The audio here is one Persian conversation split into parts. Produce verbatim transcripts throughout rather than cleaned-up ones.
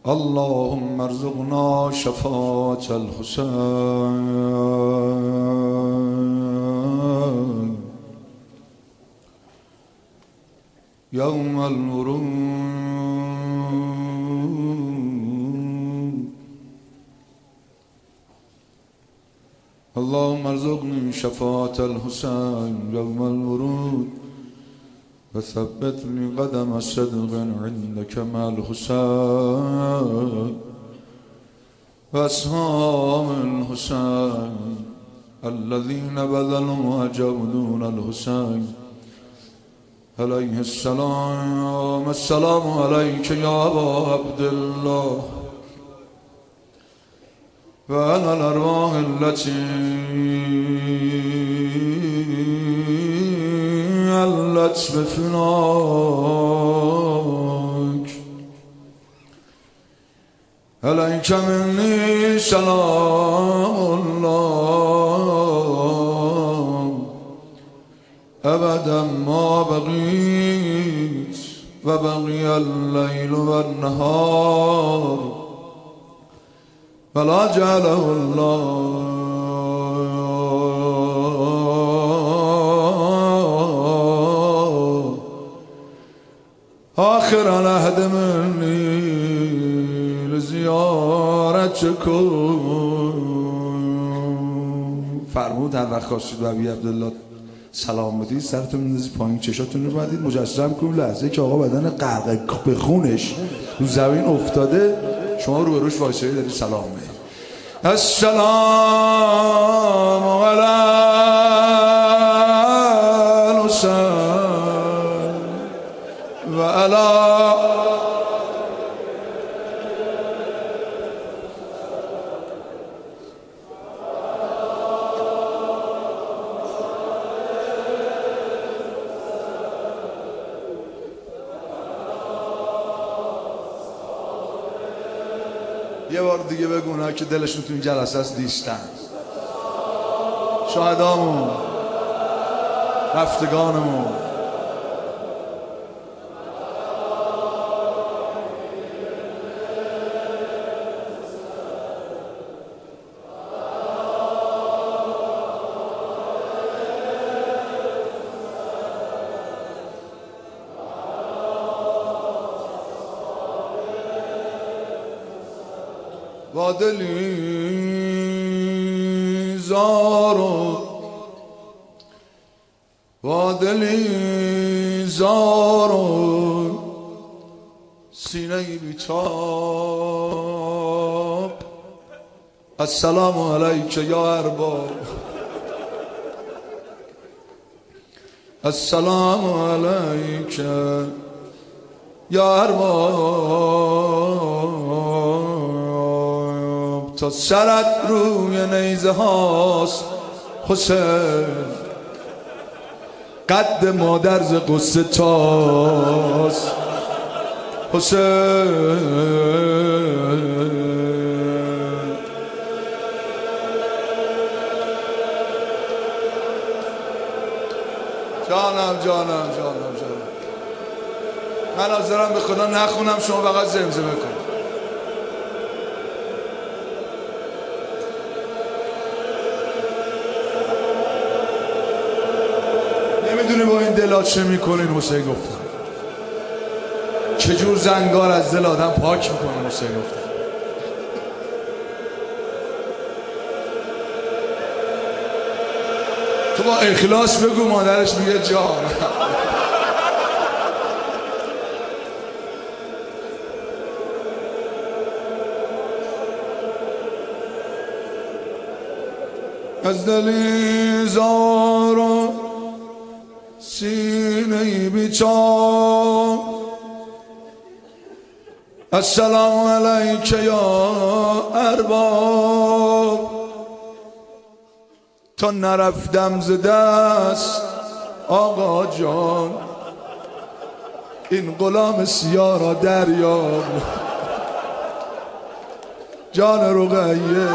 اللهم ارزقنا شفاعة الحسين يوم الورود. اللهم ارزقني شفاعة الحسين يوم الورود وثبت لي قدم صدق عندك مع الحسين وأصحاب الحسين الذين بذلوا وجهدون الحسين عليه السلام. السلام عليك يا أبا عبد الله وعلى الأرواح التي علت بفناك. عليك مني سلام الله أبدا ما بقيت وبقي الليل والنهار ولا جعله الله آخر العهد مني لزیارتکم. فرمود هر وقت خواستید به ابی عبدالله سلام بدید سرتون میندازید پایین، چشاتون رو بندید، مجسم کنید لحظه که آقا بدن غرق به خونش رو زمین افتاده شما رو به روش وایسایی دارید سلام بدید. السلام علی الحسین و علی یه بار دیگه بگو اونها که دلشون تو این جلسه است دیستن، شهدامون، رفتگانمون. با دلی زار و با دلی زار و سینه بیتاب. السلام علیک یا ارباب، السلام علیک یا ارباب. تا سرت روی نیزه هاست حسین، قد مادر ز قصه تاست حسین. جانم جانم جانم جانم من حاضرم به خدا نخونم، شما فقط زمزمه کنید. نمیدونی با این دلات چه میکنین حسین گفتم، چجور زنگار از دل آدم پاک میکنه حسین گفتم. تو با اخلاص بگو مادرش میگه جان. از دلی زار و سینه بیچار. السلام علیک یا ارباب. تا نرفتم ز دست آقا جان، این غلام سیاه را دریاب. جان رقیه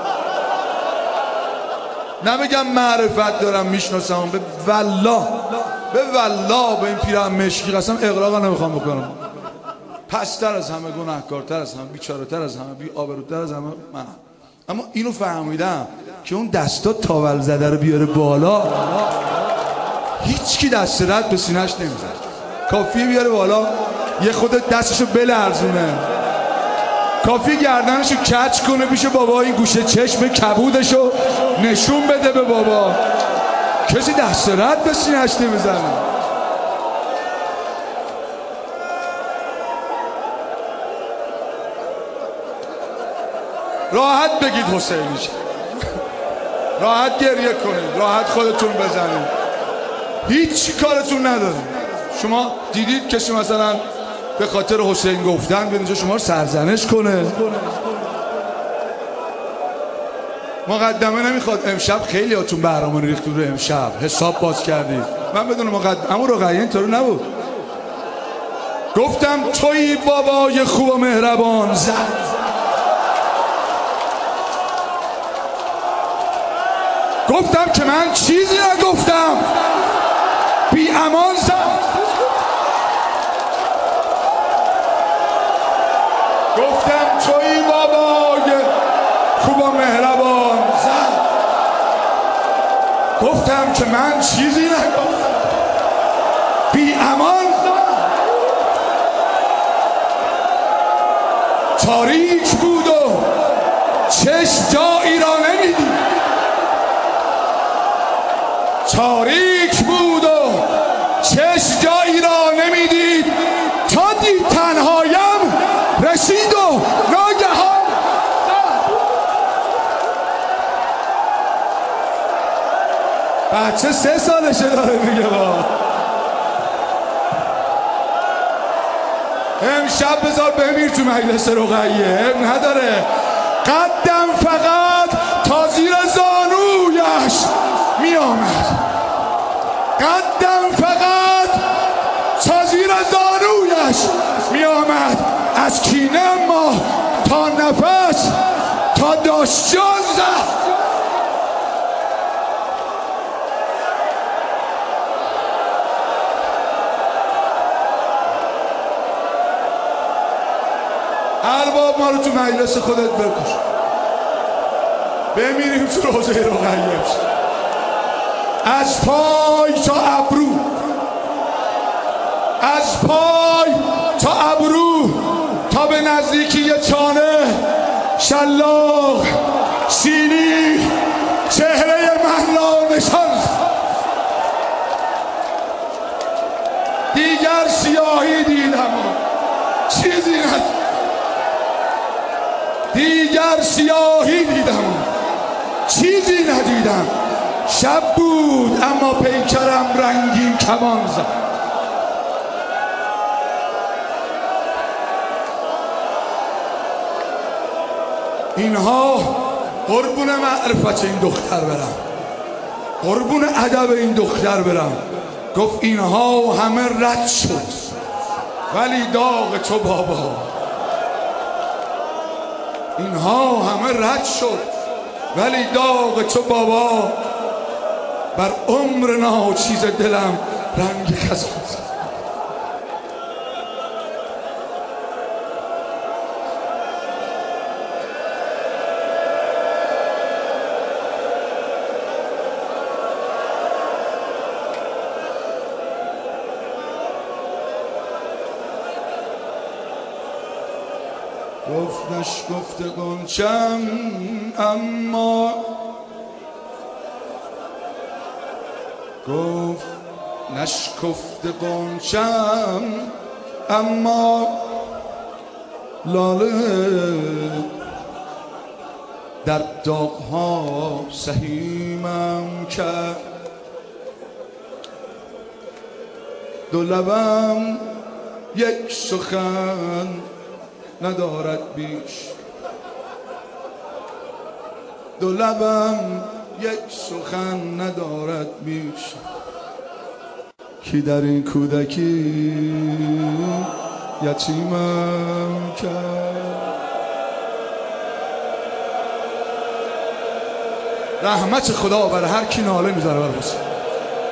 نمیگم معرفت دارم میشناسم، به والله به والله به این پیرم مشکی قسم اقراق نمیخوام بکنم. پستر از همه، گناهکارتر از همه، بیچاره‌تر از همه، بی آبروتر از همه من. اما اینو فهمیدم که اون دستا تاول زده رو بیاره بالا، هیچ کی دست رد به سینه‌اش نمیزنه. کافیه بیاره بالا یه خود دستشو بلرزونه، کافی گردنشو کچ کنه پیش بابا، این گوشه چشم کبودشو نشون بده به بابا. کسی دست رد به سینه‌اش نمیزنه. راحت بگید حسینی شد، راحت گریه کنید، راحت خودتون بزنید، هیچ کارتون نداره. شما دیدید کسی مثلا به خاطر حسین گفتن به اینجا شما رو سرزنش کنه؟ مقدمه نمیخواد. امشب خیلی هاتون برنامه ریختون رو امشب حساب باز کردید. من بدون مقدمه اما رقیه اینطور نبود. گفتم توی بابای خوب و مهربان زد، گفتم که من چیزی نگفتم، بی امان زد. گفتم توی بابای خوب و مهربان زد، گفتم که من چیزی نگفتم، بی امان زد. تاریک بود و چشم جایی را نمیدید، تاریک بود و چشم جایی را نمیدید، تا دید تنهایم رسید و ناگهان بچه سه سالشه داره میگه با امشب بذار بمیر تو مجلس رقیه، نداره. قدم فقط تا زیر زانویش می آمد، قدم فقط تا زیر زانویش می آمد. از کینه ما تا نفس تا داشت جان زد. ارباب ما رو تو مجلس خودت بکش، بمیریم تو روزه رقیه. از پای تا ابرو، از پای تا ابرو، تا به نزدیکی چانه، شلاق سینی چهره من را نشان. دیگر سیاهی دیدم، چیزی ندیدم. دیگر سیاهی دیدم، چیزی ندیدم. شب بود اما پیکرم رنگین کمان زد. اینها قربون معرفت این دختر برم، قربون ادب این دختر برم. گفت اینها همه رد شد ولی داغ تو بابا، اینها همه رد شد ولی داغ تو بابا. بر عمر ناچیز دلم رنگ خزان زد. گفت نشکفت غنچم اما، گفت نشکفت غنچم اما لاله در داغ‌ها سهیمم کرد. دو لبم یک سخن ندارد بیش، دو لبم یک سخن ندارد بیش. کی در این کودکی یتیمم کرد. رحمت خدا بر هر کی ناله میذاره بر حسین.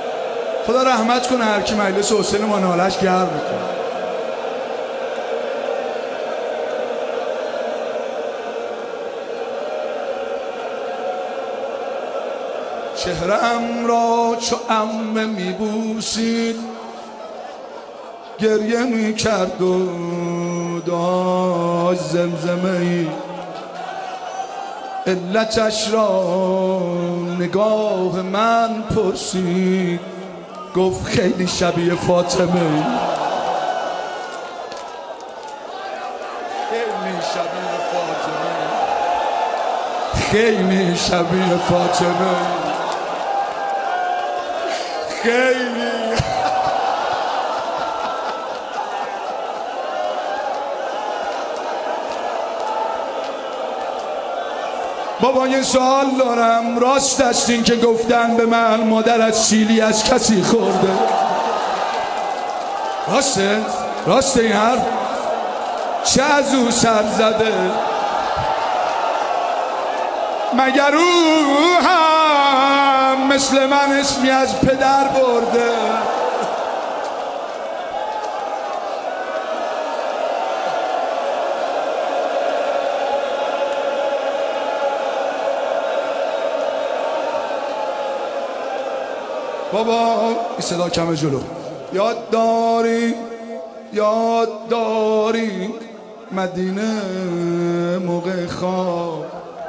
خدا رحمت کنه هر کی مجلس حسین ما نالش گرم میکنه. چهرم را چو عمه میبوسید، گریه میکرد و داشت زمزمه ای، علتش را نگاه من پرسید، گفت خیلی شبیه فاطمه ای، خیلی شبیه فاطمه ای، خیلی شبیه فاطمه ای، خیلی. بابا یه سوال دارم، راست است این که گفتن به من مادرت سیلی از کسی خورده؟ راسته؟ راسته این حرف؟ چه از او سر زده؟ مگر او هم مثل من اسمی از پدر برده؟ بابا این صدا کمه جلو. یاد داری یاد داری مدینه موقع خواب،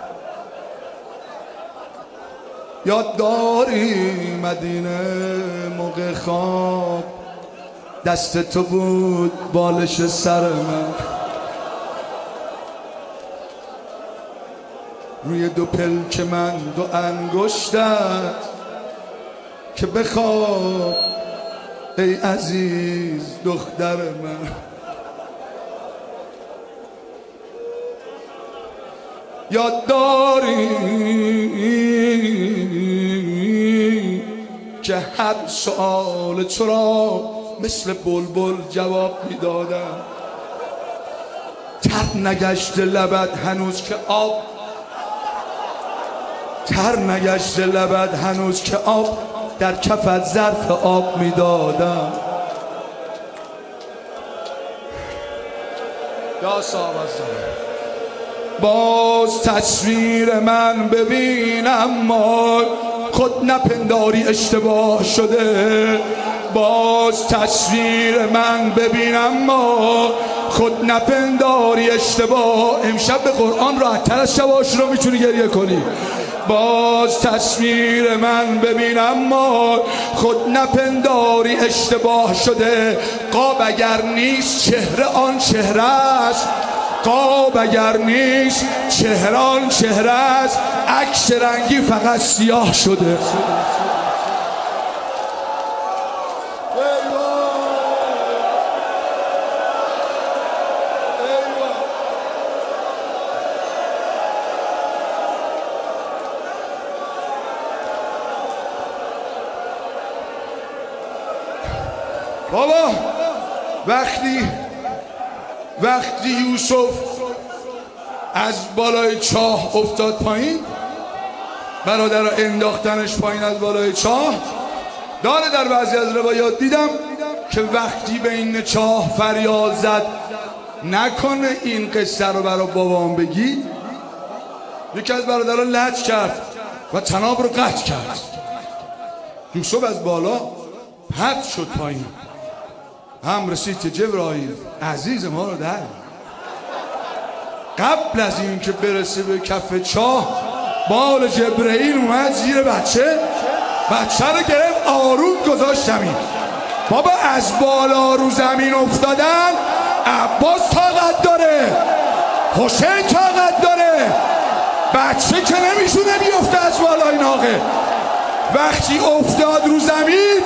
یاد داری مدینه موقع خواب، دست تو بود بالش سر من، روی دو پلک من دو انگشتت که بخواب ای عزیز دختر من. یاد داری که هر سؤال تو را مثل بلبل جواب میدادم، تر نگشت لبت هنوز که آب، تر نگشت لبت هنوز که آب، در کفت ظرف آب میدادم. یا صاحب باز تصویر من ببینم ما خود نپنداری اشتباه شده، باز تصویر من ببینم ما خود نپنداری اشتباه. امشب به قرآن راحت‌تر از شباش رو میتونی گریه کنی. باز تصویر من ببینم ما خود نپنداری اشتباه شده، قاب اگر نیست چهره آن چهره است، قاب اگر نیست چهره آن چهره است، عکس رنگی فقط سیاه شده. بابا وقتی وقتی یوسف از بالای چاه افتاد پایین، برادر انداختنش پایین از بالای چاه، داره در بعضی از روایات دیدم که وقتی به این چاه فریاد زد نکنه این قصه رو برای بابام بگید، یکی از برادران لج کرد و طناب رو قطع کرد. یوسف از بالا پرت شد پایین، هم رسید که جبرائیل عزیز ما رو در قبل از این که برسه به کف چاه، بال جبرائیل اومد زیر بچه، بچه رو گرفت آروم گذاشت زمین. بابا از بالا رو زمین افتادن عباس طاقت داره، حسین طاقت داره، بچه که نمیشونه بیفته از بالای ناقه. وقتی افتاد رو زمین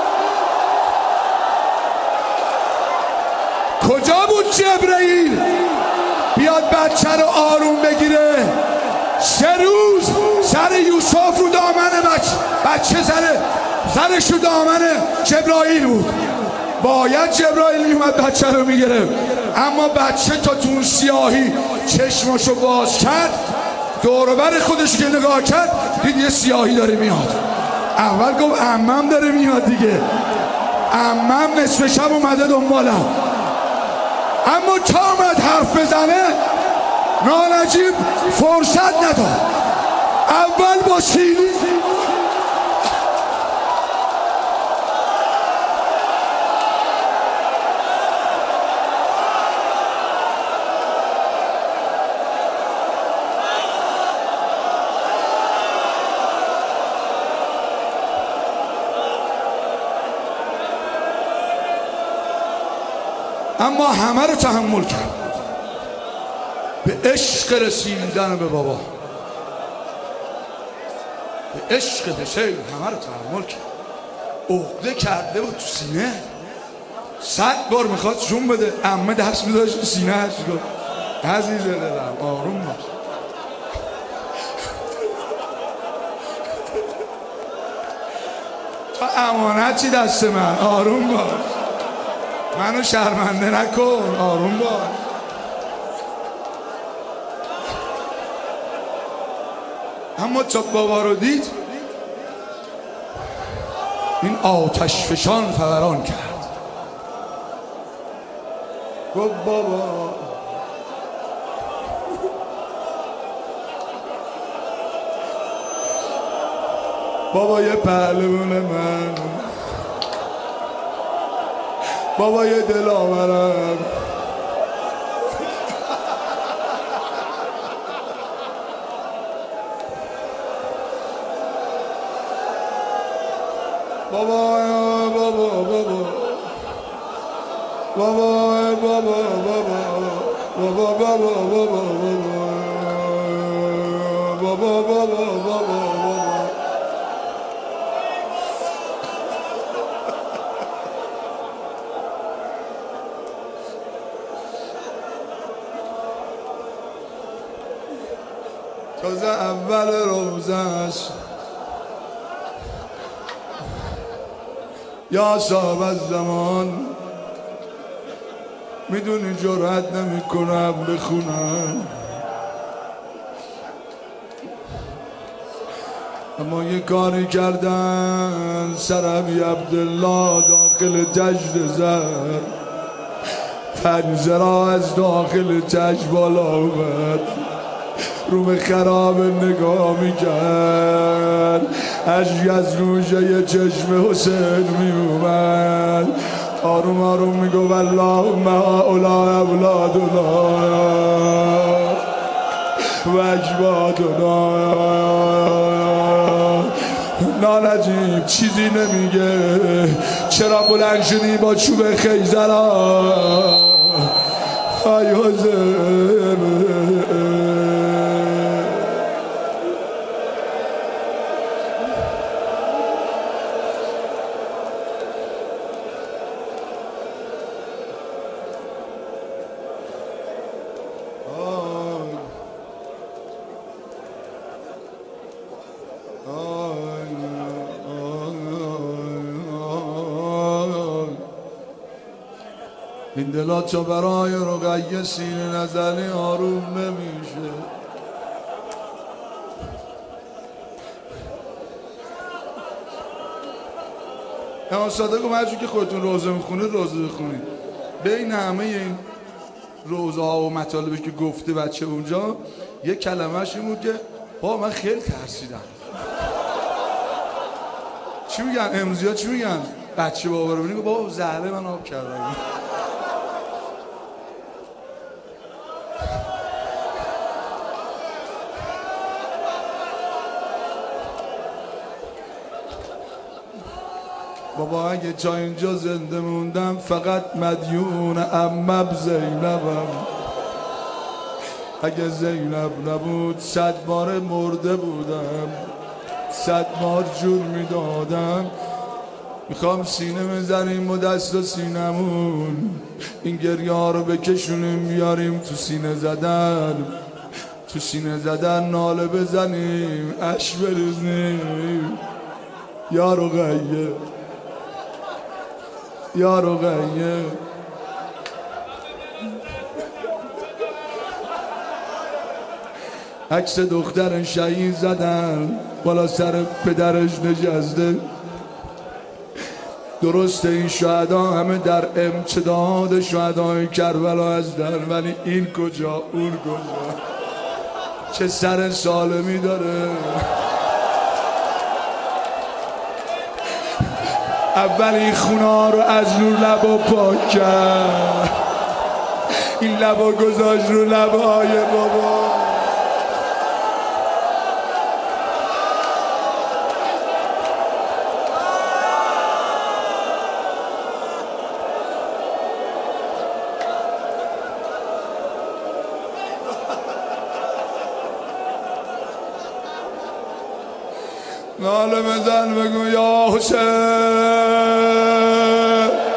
کجا بود جبرائیل بیاد بچه رو آروم بگیره؟ سه روز سر یوسف رو دامن بچه بچه سر سرش رو دامن جبرائیل بود. باید جبرائیل میومد بچه رو میگرفت، اما بچه تا تو اون سیاهی چشمشو باز کرد، دوروبر خودش که نگاه کرد دید یه سیاهی داره میاد. اول گفت عمم داره میاد دیگه، عمم نصف شب اومده دنبالم. اما تا آمد حرف بزنه نانجیب فرصت نداد، اول با سیلی اما همه رو تحمل کرد. به عشق رسیدن به بابا، به عشق حسین همه رو تحمل کرد. عقده کرده بود تو سینه، صد بار میخواد جون بده، عمه دست میداشت تو سینه هست گفت عزیز دلم آروم باش. تو امانتی دست من، آروم باش، منو شرمنده نکن، آروم باش. اما تا بابا رو دید این آتش فشان فوران کرد. گفت بابا بابا یه پهلوون من، بابا یه دلاورم، بابا بابا بابا بابا بابا بابا بابا بابا بابا بابا بابا تازه اول روزش یا صاحب از زمان میدونی جرأت نمی کنم بخونم، اما یه کاری کردن سرمی عبدالله داخل جشن زر، پنجره از داخل چشم بالا اومد، رو به خراب نگاه میکرد، اشک از روشه چشم حسین میومد، آروم آروم میگو اللهم هؤلاء اولادنا و اجدادنا. نالجیب چیزی نمیگه، چرا بلند شدی با چوب خیزرا؟ ای حسین این دلا چو برای رقیه سینه نزنی آروم نمیشه. امام صادق گفت هرچی که خودتون روزه میخونید روزه بخونید. بین همه این روزه ها و مطالبی که گفته بچه اونجا یه کلمه‌اش این بود که بابا من خیلی ترسیدم. چی میگن امروزی ها چی میگن؟ بچه بابا رو بینی بابا زهره من آب کردم. بابا اگه تا اینجا زنده موندم فقط مدیون عمم زینبم، اگه زینب نبود صد بار مرده بودم، صد بار جون میدادم. میخوام سینه بزنیم و دست و سینمون این گریه ها رو بکشونیم بیاریم تو سینه زدن، تو سینه زدن ناله بزنیم، اشک بریزیم. یا رقیه یا رقیه عکس دختر شهید زدن بالا سر پدرش نشسته. درسته این شهدا همه در امتداد شهدای کربلا هستن، ولی این کجا اون کجا، چه سر سالمی داره. اول این خونه رو از رو لبا پاک کرد، این لبا گذاشت رو لبای بابا. ناله بزن بگو یا حسین